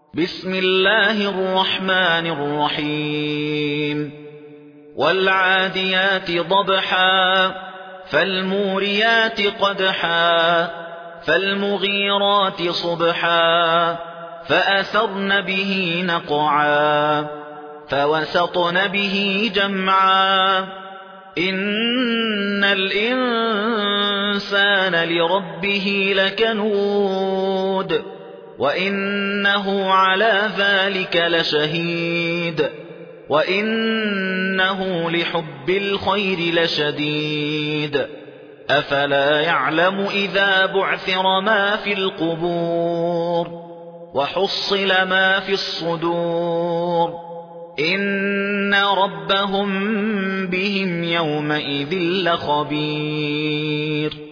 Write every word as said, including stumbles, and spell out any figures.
بسم الله الرحمن الرحيم والعاديات ضبحا فالموريات قدحا فالمغيرات صبحا فأثرن به نقعا فوسطن به جمعا إن الإنسان لربه لكنود وإنه على ذلك لشهيد وإنه لحب الخير لشديد أفلا يعلم إذا بعثر ما في القبور وحصل ما في الصدور إن ربهم بهم يومئذ لخبير